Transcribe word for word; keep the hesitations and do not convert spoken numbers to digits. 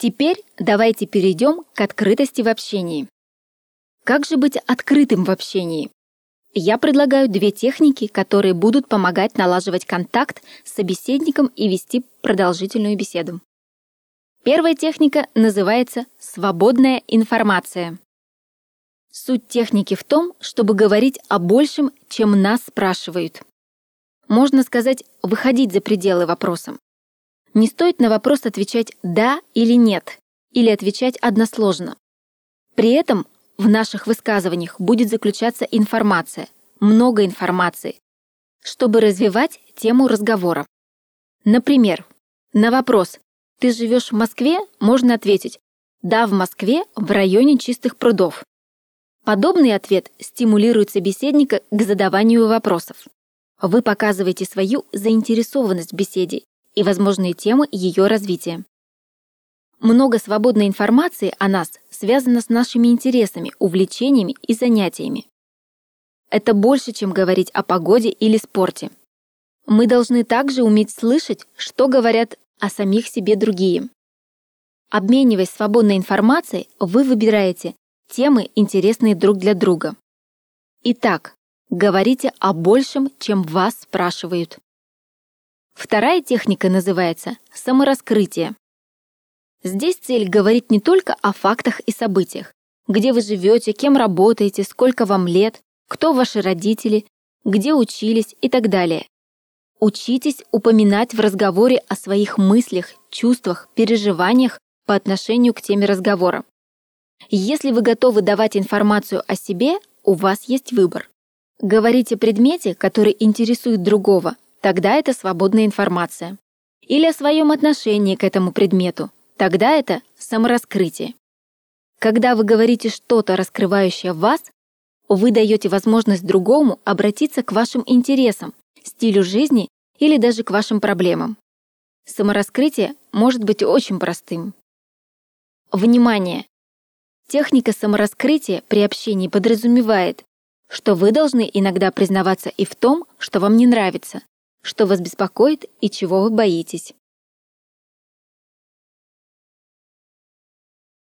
Теперь давайте перейдем к открытости в общении. Как же быть открытым в общении? Я предлагаю две техники, которые будут помогать налаживать контакт с собеседником и вести продолжительную беседу. Первая техника называется «свободная информация». Суть техники в том, чтобы говорить о большем, чем нас спрашивают. Можно сказать, выходить за пределы вопроса. Не стоит на вопрос отвечать «да» или «нет», или отвечать односложно. При этом в наших высказываниях будет заключаться информация, много информации, чтобы развивать тему разговора. Например, на вопрос «ты живешь в Москве?» можно ответить «да, в Москве, в районе Чистых прудов». Подобный ответ стимулирует собеседника к задаванию вопросов. Вы показываете свою заинтересованность в беседе и возможные темы ее развития. Много свободной информации о нас связано с нашими интересами, увлечениями и занятиями. Это больше, чем говорить о погоде или спорте. Мы должны также уметь слышать, что говорят о самих себе другие. Обмениваясь свободной информацией, вы выбираете темы, интересные друг для друга. Итак, говорите о большем, чем вас спрашивают. Вторая техника называется самораскрытие. Здесь цель говорить не только о фактах и событиях, где вы живете, кем работаете, сколько вам лет, кто ваши родители, где учились и так далее. Учитесь упоминать в разговоре о своих мыслях, чувствах, переживаниях по отношению к теме разговора. Если вы готовы давать информацию о себе, у вас есть выбор. Говорите о предмете, который интересует другого, тогда это свободная информация. Или о своем отношении к этому предмету, тогда это самораскрытие. Когда вы говорите что-то, раскрывающее вас, вы даете возможность другому обратиться к вашим интересам, стилю жизни или даже к вашим проблемам. Самораскрытие может быть очень простым. Внимание! Техника самораскрытия при общении подразумевает, что вы должны иногда признаваться и в том, что вам не нравится, что вас беспокоит и чего вы боитесь.